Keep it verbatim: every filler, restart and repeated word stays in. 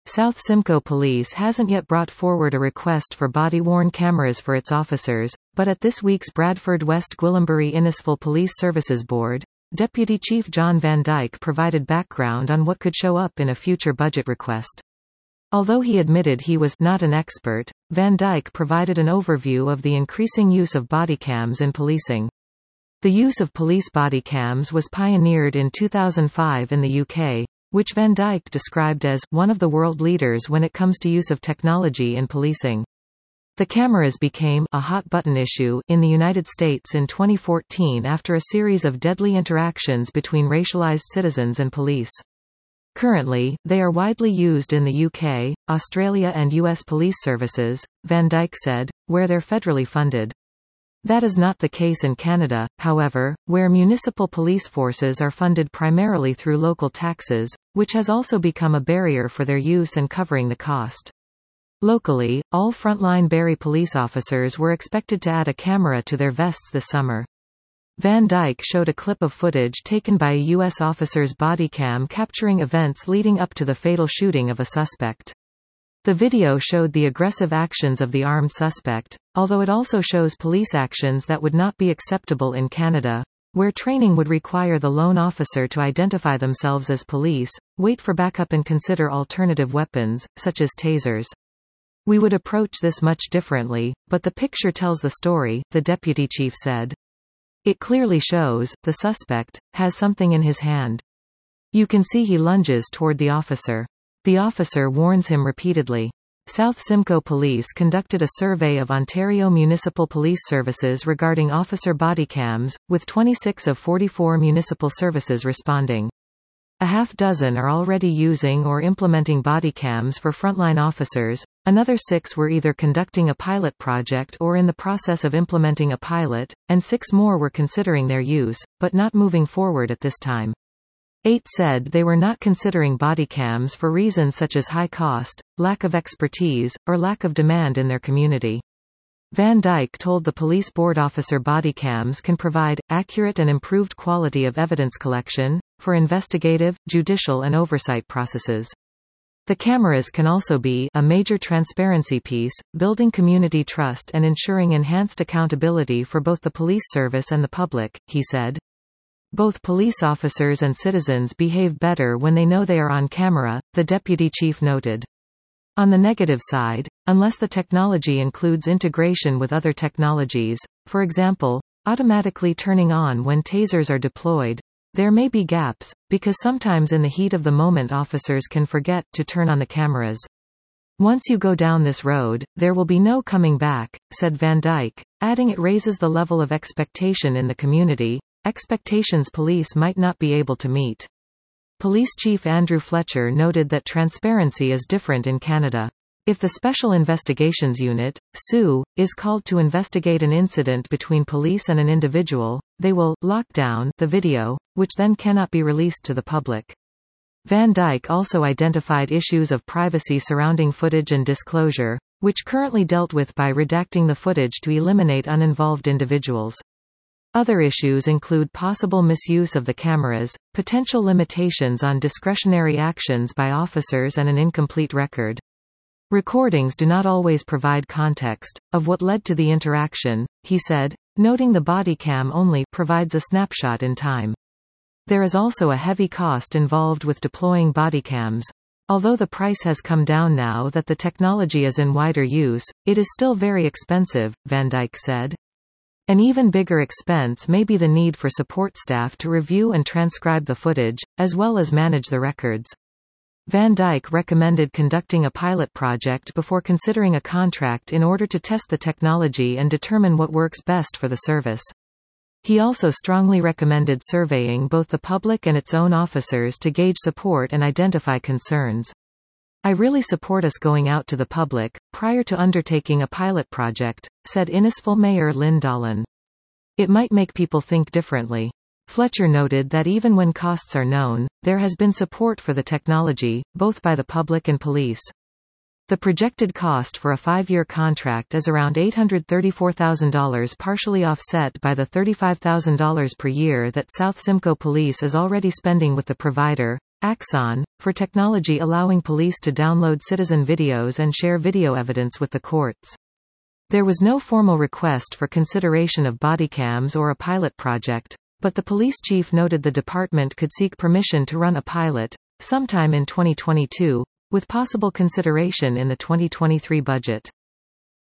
South Simcoe Police hasn't yet brought forward a request for body-worn cameras for its officers, but at this week's Bradford West Gwillimbury Innisfil Police Services Board, Deputy Chief John Van Dyke provided background on what could show up in a future budget request. Although he admitted he was not an expert, Van Dyke provided an overview of the increasing use of bodycams in policing. The use of police bodycams was pioneered in two thousand five in the U K, which Van Dyke described as one of the world leaders when it comes to use of technology in policing. The cameras became a hot-button issue in the United States in twenty fourteen after a series of deadly interactions between racialized citizens and police. Currently, they are widely used in the U K, Australia and U S police services, Van Dyke said, where they're federally funded. That is not the case in Canada, however, where municipal police forces are funded primarily through local taxes, which has also become a barrier for their use and covering the cost. Locally, all frontline Barrie police officers were expected to add a camera to their vests this summer. Van Dyke showed a clip of footage taken by a U S officer's bodycam capturing events leading up to the fatal shooting of a suspect. The video showed the aggressive actions of the armed suspect, although it also shows police actions that would not be acceptable in Canada, where training would require the lone officer to identify themselves as police, wait for backup and consider alternative weapons, such as tasers. We would approach this much differently, but the picture tells the story, the deputy chief said. It clearly shows, the suspect, has something in his hand. You can see he lunges toward the officer. The officer warns him repeatedly. South Simcoe Police conducted a survey of Ontario municipal police services regarding officer bodycams, with twenty-six of forty-four municipal services responding. A half dozen are already using or implementing bodycams for frontline officers, another six were either conducting a pilot project or in the process of implementing a pilot, and six more were considering their use, but not moving forward at this time. Eight said they were not considering bodycams for reasons such as high cost, lack of expertise, or lack of demand in their community. Van Dyke told the police board officer bodycams can provide accurate and improved quality of evidence collection for investigative, judicial and oversight processes. The cameras can also be a major transparency piece, building community trust and ensuring enhanced accountability for both the police service and the public, he said. Both police officers and citizens behave better when they know they are on camera, the deputy chief noted. On the negative side, unless the technology includes integration with other technologies, for example, automatically turning on when tasers are deployed, there may be gaps, because sometimes in the heat of the moment officers can forget to turn on the cameras. Once you go down this road, there will be no coming back, said Van Dyke, adding it raises the level of expectation in the community, expectations police might not be able to meet. Police Chief Andrew Fletcher noted that transparency is different in Canada. If the Special Investigations Unit, S U, is called to investigate an incident between police and an individual, they will lock down the video, which then cannot be released to the public. Van Dyke also identified issues of privacy surrounding footage and disclosure, which currently dealt with by redacting the footage to eliminate uninvolved individuals. Other issues include possible misuse of the cameras, potential limitations on discretionary actions by officers and an incomplete record. Recordings do not always provide context of what led to the interaction, he said, noting the body cam only provides a snapshot in time. There is also a heavy cost involved with deploying bodycams. Although the price has come down now that the technology is in wider use, it is still very expensive, Van Dyke said. An even bigger expense may be the need for support staff to review and transcribe the footage, as well as manage the records. Van Dyke recommended conducting a pilot project before considering a contract in order to test the technology and determine what works best for the service. He also strongly recommended surveying both the public and its own officers to gauge support and identify concerns. I really support us going out to the public, prior to undertaking a pilot project, said Innisfil Mayor Lynn Dolan. It might make people think differently. Fletcher noted that even when costs are known, there has been support for the technology, both by the public and police. The projected cost for a five-year contract is around eight hundred thirty-four thousand dollars, partially offset by the thirty-five thousand dollars per year that South Simcoe Police is already spending with the provider, Axon, for technology allowing police to download citizen videos and share video evidence with the courts. There was no formal request for consideration of bodycams or a pilot project, but the police chief noted the department could seek permission to run a pilot, sometime in twenty twenty-two, with possible consideration in the twenty twenty-three budget.